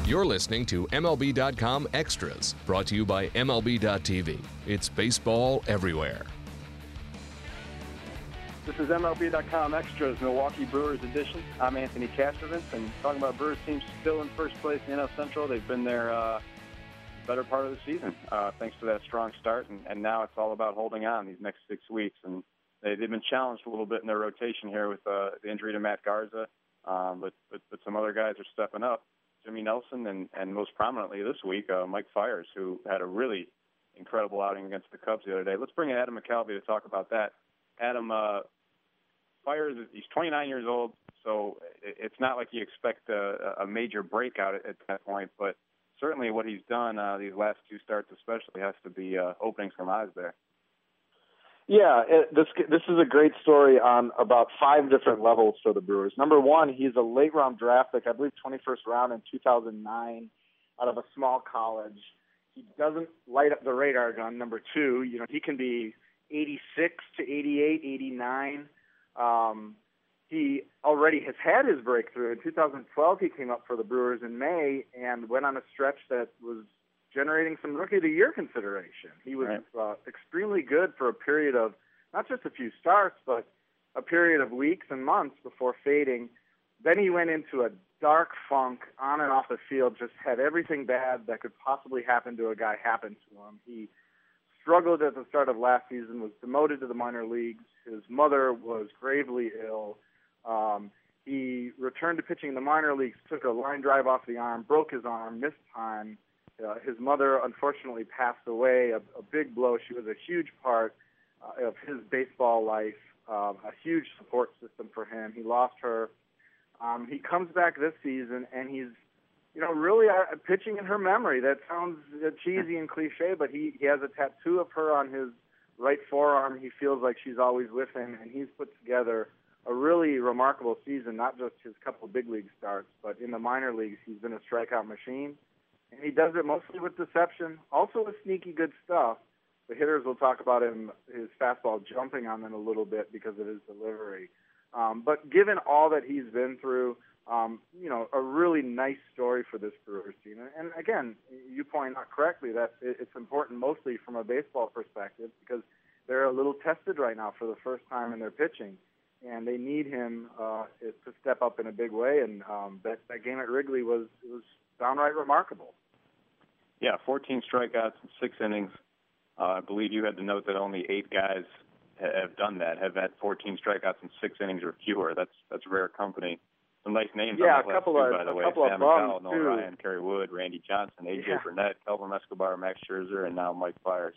You're listening to MLB.com Extras, brought to you by MLB.tv. It's baseball everywhere. This is MLB.com Extras, Milwaukee Brewers edition. I'm Anthony Castrovince, and talking about Brewers teams still in first place in NL Central. They've been there better part of the season, thanks to that strong start, and now it's all about holding on these next 6 weeks. And they've been challenged a little bit in their rotation here with the injury to Matt Garza, but some other guys are stepping up. Jimmy Nelson, and most prominently this week, Mike Fiers, who had a really incredible outing against the Cubs the other day. Let's bring in Adam McCalvy to talk about that. Adam, Fiers, he's 29 years old, so it's not like you expect a major breakout at that point, but certainly what he's done these last two starts especially has to be opening some eyes there. Yeah, this is a great story on about 5 different levels for the Brewers. Number one, he's a late-round draft pick, I believe 21st round in 2009, out of a small college. He doesn't light up the radar gun. Number two, he can be 86 to 88, 89. He already has had his breakthrough. In 2012, he came up for the Brewers in May and went on a stretch that was generating some Rookie of the Year consideration. He was extremely good for a period of not just a few starts, but a period of weeks and months before fading. Then he went into a dark funk on and off the field, just had everything bad that could possibly happen to a guy happen to him. He struggled at the start of last season, was demoted to the minor leagues. His mother was gravely ill. He returned to pitching in the minor leagues, took a line drive off the arm, broke his arm, missed time. His mother, unfortunately, passed away, a big blow. She was a huge part of his baseball life, a huge support system for him. He lost her. He comes back this season, and he's, really pitching in her memory. That sounds cheesy and cliche, but he has a tattoo of her on his right forearm. He feels like she's always with him, and he's put together a really remarkable season, not just his couple big league starts, but in the minor leagues, he's been a strikeout machine. And he does it mostly with deception, also with sneaky good stuff. The hitters will talk about his fastball jumping on them a little bit because of his delivery. But given all that he's been through, a really nice story for this Brewers team. And again, you point out correctly that it's important mostly from a baseball perspective because they're a little tested right now for the first time in their pitching. And they need him to step up in a big way. And that game at Wrigley was downright remarkable. Yeah, 14 strikeouts in 6 innings. I believe you had to note that only 8 guys have done that, have had 14 strikeouts in 6 innings or fewer. That's rare company. Some nice names on that list, too, by the way. Sam McCall, Noah Ryan, Kerry Wood, Randy Johnson, A.J. Burnett, Kelvin Escobar, Max Scherzer, and now Mike Fiers.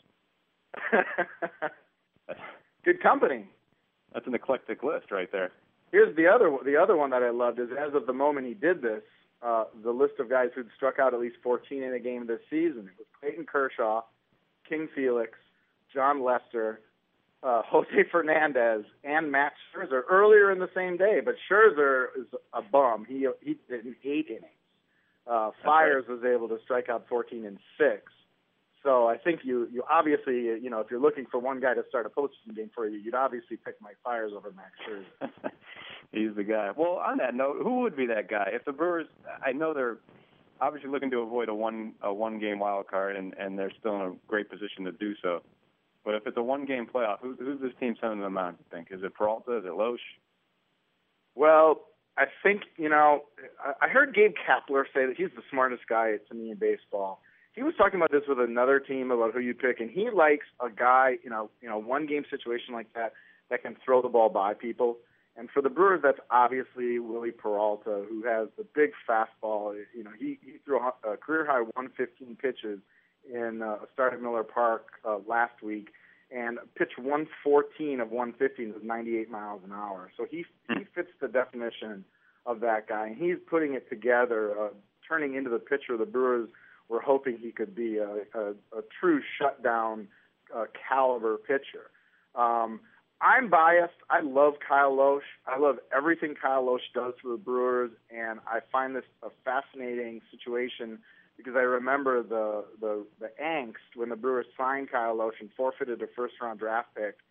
Good company. That's an eclectic list right there. Here's the other one that I loved is as of the moment he did this, the list of guys who'd struck out at least 14 in a game this season. It was Clayton Kershaw, King Felix, John Lester, Jose Fernandez, and Max Scherzer earlier in the same day. But Scherzer is a bum. He did in 8 innings. Fiers was able to strike out 14 in 6. So I think you obviously, if you're looking for one guy to start a postseason game for you, you'd obviously pick Mike Fiers over Max Scherzer. He's the guy. Well, on that note, who would be that guy? If the Brewers, I know they're obviously looking to avoid a one-game wild card, and they're still in a great position to do so. But if it's a one-game playoff, who's this team sending them on, you think? Is it Peralta? Is it Loesch? Well, I think, I heard Gabe Kapler say that he's the smartest guy to me in baseball. He was talking about this with another team about who you pick, and he likes a guy, one-game situation like that can throw the ball by people. And for the Brewers, that's obviously Willie Peralta, who has the big fastball. He threw a career-high 115 pitches in a start at Miller Park last week, and pitched 114 of 115 with 98 miles an hour. So he fits the definition of that guy, and he's putting it together, turning into the pitcher the Brewers were hoping he could be, a true shutdown caliber pitcher. I'm biased. I love Kyle Loesch. I love everything Kyle Loesch does for the Brewers, and I find this a fascinating situation because I remember the angst when the Brewers signed Kyle Loesch and forfeited a first-round draft pick,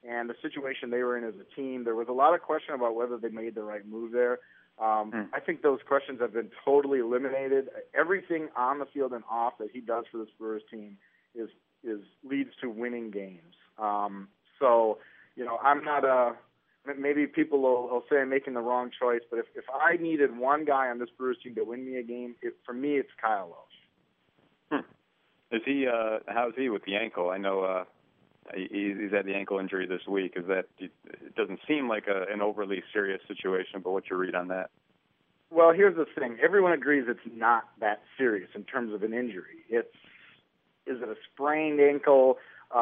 and the situation they were in as a team. There was a lot of question about whether they made the right move there. I think those questions have been totally eliminated. Everything on the field and off that he does for this Brewers team is leads to winning games. So, I'm not maybe people will say I'm making the wrong choice, but if I needed one guy on this Brewers team to win me a game, for me it's Kyle Lohse. Is he? How's he with the ankle? I know he's had the ankle injury this week. It doesn't seem like an overly serious situation, but what's your read on that? Well, here's the thing. Everyone agrees it's not that serious in terms of an injury. Is it a sprained ankle?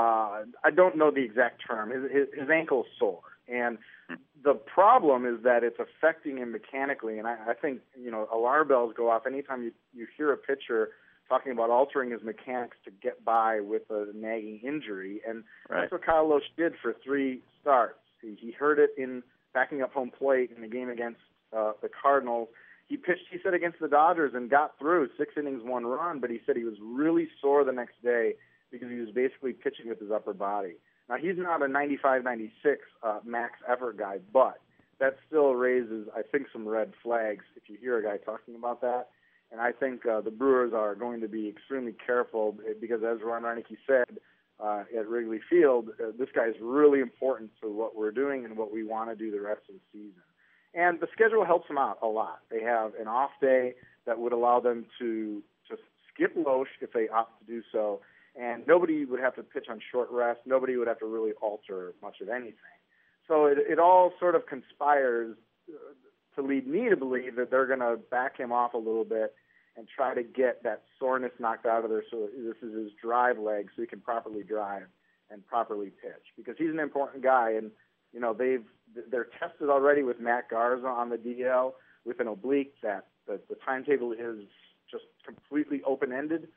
I don't know the exact term. His ankle's sore. And the problem is that it's affecting him mechanically. And I think, alarm bells go off anytime you hear a pitcher talking about altering his mechanics to get by with a nagging injury. And That's what Kyle Lohse did for 3 starts. He hurt it in backing up home plate in the game against the Cardinals. He pitched, he said, against the Dodgers and got through 6 innings, 1 run, but he said he was really sore the next day because he was basically pitching with his upper body. Now, he's not a 95, 96 max effort guy, but that still raises, I think, some red flags if you hear a guy talking about that. And I think the Brewers are going to be extremely careful because, as Ron Reineke said at Wrigley Field, this guy is really important to what we're doing and what we want to do the rest of the season. And the schedule helps them out a lot. They have an off day that would allow them to just skip Lohse if they opt to do so, and nobody would have to pitch on short rest. Nobody would have to really alter much of anything. So it all sort of conspires to lead me to believe that they're going to back him off a little bit and try to get that soreness knocked out of there so this is his drive leg so he can properly drive and properly pitch. Because he's an important guy, and they're tested already with Matt Garza on the DL with an oblique that the timetable is just completely open-ended.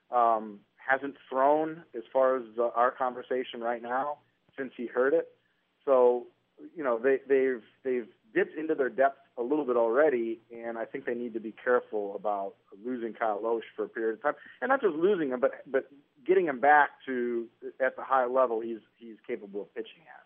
Hasn't thrown as far as our conversation right now since he hurt it. So, they've dipped into their depth a little bit already, and I think they need to be careful about losing Kyle Lohse for a period of time. And not just losing him, but getting him back to at the high level he's capable of pitching at.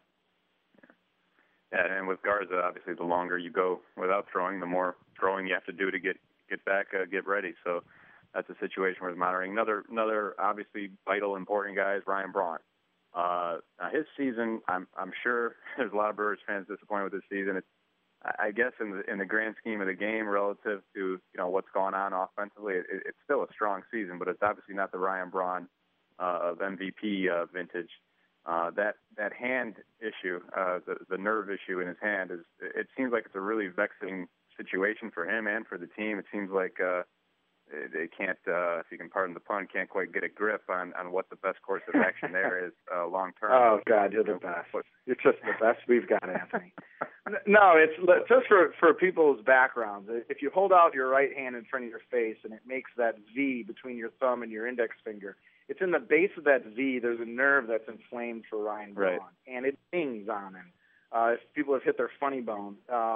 Yeah, and with Garza, obviously, the longer you go without throwing, the more throwing you have to do to get back, get ready. So that's a situation we're monitoring. Another obviously vital, important guy is Ryan Braun. His season, I'm sure there's a lot of Brewers fans disappointed with his season. I guess in the grand scheme of the game, relative to what's going on offensively, it's still a strong season, but it's obviously not the Ryan Braun of MVP vintage. That hand issue, the nerve issue in his hand, it seems like it's a really vexing situation for him and for the team. It seems like they can't, if you can pardon the pun, can't quite get a grip on what the best course of action there is long term. Oh God, you're the best. You're just the best we've got, Anthony. No, it's just for people's backgrounds. If you hold out your right hand in front of your face and it makes that V between your thumb and your index finger, it's in the base of that V. There's a nerve that's inflamed for Ryan Braun, right, and it dings on him. If people have hit their funny bone,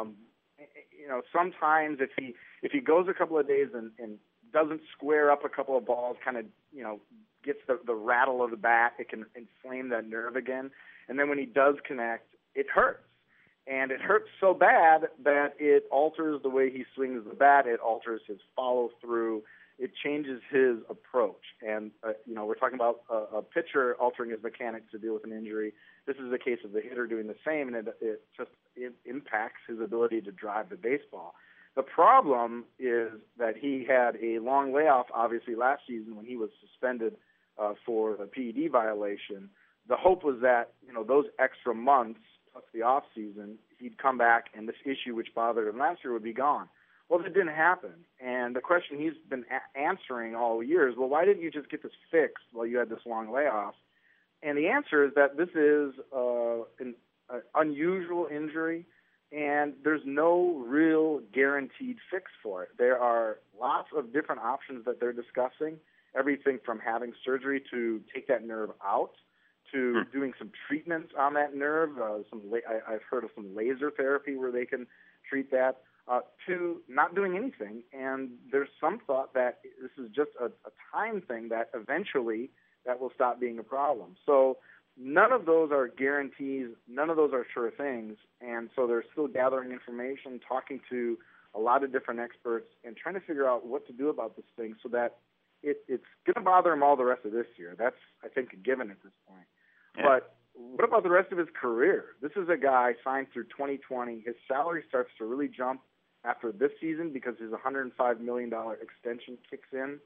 sometimes if he goes a couple of days and doesn't square up a couple of balls, kind of gets the rattle of the bat, it can inflame that nerve again. And then when he does connect, it hurts. And it hurts so bad that it alters the way he swings the bat. It alters his follow-through. It changes his approach. And, we're talking about a pitcher altering his mechanics to deal with an injury. This is the case of the hitter doing the same, and it impacts his ability to drive the baseball. The problem is that he had a long layoff, obviously, last season when he was suspended for the PED violation. The hope was that, those extra months plus the off season, he'd come back and this issue which bothered him last year would be gone. Well, that didn't happen. And the question he's been answering all year is, well, why didn't you just get this fixed while you had this long layoff? And the answer is that this is an unusual injury, and there's no real guaranteed fix for it. There are lots of different options that they're discussing, everything from having surgery to take that nerve out, to doing some treatments on that nerve. I've heard of some laser therapy where they can treat that, to not doing anything. And there's some thought that this is just a time thing, that eventually that will stop being a problem. So none of those are guarantees. None of those are sure things. And so they're still gathering information, talking to a lot of different experts, and trying to figure out what to do about this thing so that it's going to bother him all the rest of this year. That's, I think, a given at this point. Yeah. But what about the rest of his career? This is a guy signed through 2020. His salary starts to really jump after this season because his $105 million extension kicks in.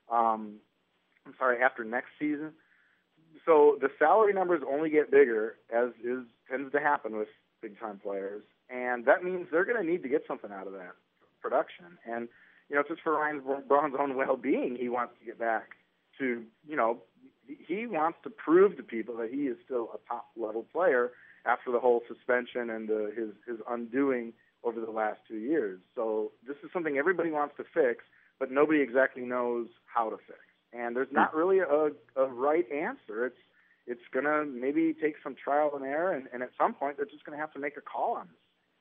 After next season. So the salary numbers only get bigger, as tends to happen with big-time players, and that means they're going to need to get something out of that production. And, just for Ryan Braun's own well-being, he wants to get back to, he wants to prove to people that he is still a top-level player after the whole suspension and his undoing over the last 2 years. So this is something everybody wants to fix, but nobody exactly knows how to fix. And there's not really a right answer. It's going to maybe take some trial and error, and at some point they're just going to have to make a call on this.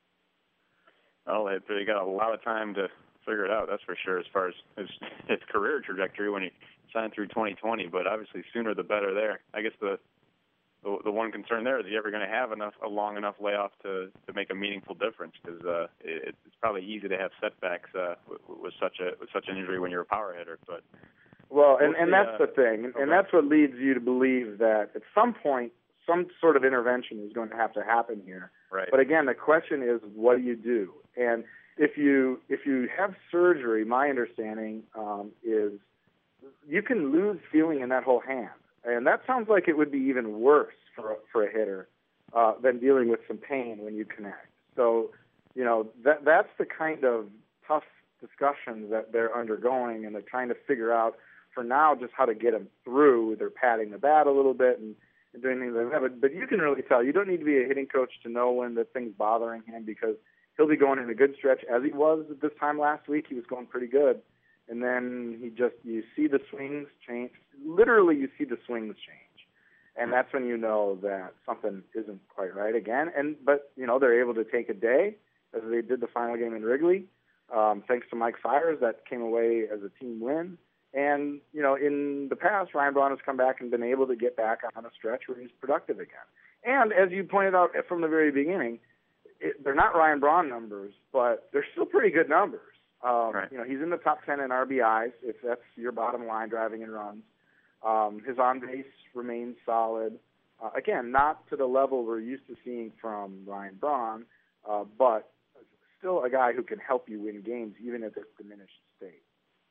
Well, they got a lot of time to figure it out, that's for sure, as far as his career trajectory when he signed through 2020. But obviously sooner the better there. I guess the one concern there is he ever going to have a long enough layoff to make a meaningful difference? Because it's probably easy to have setbacks with such an injury when you're a power hitter. But and that's the thing, and that's what leads you to believe that at some point some sort of intervention is going to have to happen here. Right. But again, the question is, what do you do? And if you have surgery, my understanding is you can lose feeling in that whole hand. And that sounds like it would be even worse for a hitter than dealing with some pain when you connect. So, that's the kind of tough discussions that they're undergoing, and they're trying to figure out for now just how to get him through. They're patting the bat a little bit and doing things like that. But you can really tell. You don't need to be a hitting coach to know when the thing's bothering him, because he'll be going in a good stretch, as he was at this time last week. He was going pretty good. And then you see the swings change. Literally, you see the swings change. And that's when you know that something isn't quite right again. But they're able to take a day, as they did the final game in Wrigley. Thanks to Mike Fiers, that came away as a team win. And, in the past, Ryan Braun has come back and been able to get back on a stretch where he's productive again. And as you pointed out from the very beginning, they're not Ryan Braun numbers, but they're still pretty good numbers. Right. He's in the top 10 in RBIs, if that's your bottom line, driving and runs. His on-base remains solid. Again, not to the level we're used to seeing from Ryan Braun, but still a guy who can help you win games, even at this diminished state.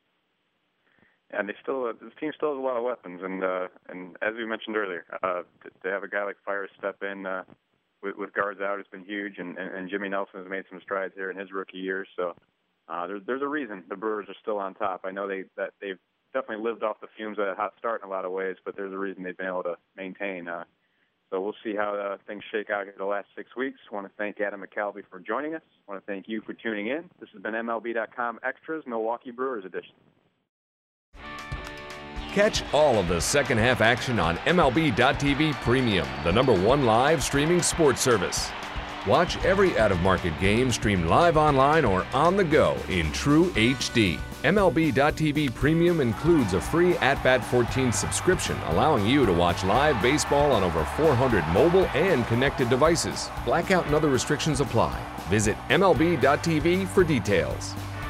And this team still has a lot of weapons, and as we mentioned earlier, to have a guy like Fiers step in with guards out has been huge, and Jimmy Nelson has made some strides here in his rookie year. So there's a reason the Brewers are still on top. I know they've definitely lived off the fumes of that hot start in a lot of ways, but there's a reason they've been able to maintain. So we'll see how things shake out in the last 6 weeks. I want to thank Adam McCalvy for joining us. I want to thank you for tuning in. This has been MLB.com Extras, Milwaukee Brewers edition. Catch all of the second half action on MLB.tv Premium, the #1 live streaming sports service. Watch every out-of-market game streamed live online or on the go in true HD. MLB.tv Premium includes a free At-Bat 14 subscription, allowing you to watch live baseball on over 400 mobile and connected devices. Blackout and other restrictions apply. Visit MLB.tv for details.